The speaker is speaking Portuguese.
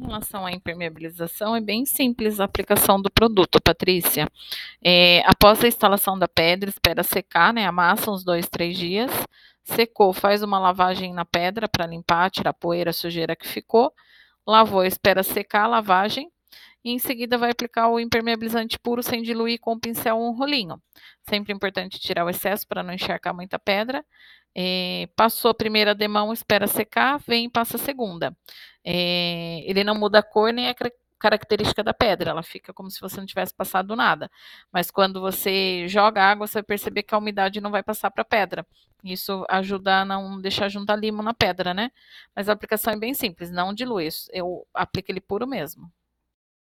Em relação à impermeabilização, é bem simples a aplicação do produto, Patrícia. Após a instalação da pedra, espera secar, né? Amassa uns 2, 3 dias. Secou, faz uma lavagem na pedra para limpar, tirar a poeira, a sujeira que ficou. Lavou, espera secar a lavagem. E em seguida vai aplicar o impermeabilizante puro sem diluir com o pincel ou um rolinho. Sempre importante tirar o excesso para não encharcar muita pedra. Passou a primeira demão, espera secar, vem e passa a segunda. Ele não muda a cor nem a característica da pedra, ela fica como se você não tivesse passado nada. Mas quando você joga água, você vai perceber que a umidade não vai passar para a pedra. Isso ajuda a não deixar juntar limo na pedra, né? Mas a aplicação é bem simples, não dilui. Eu aplico ele puro mesmo.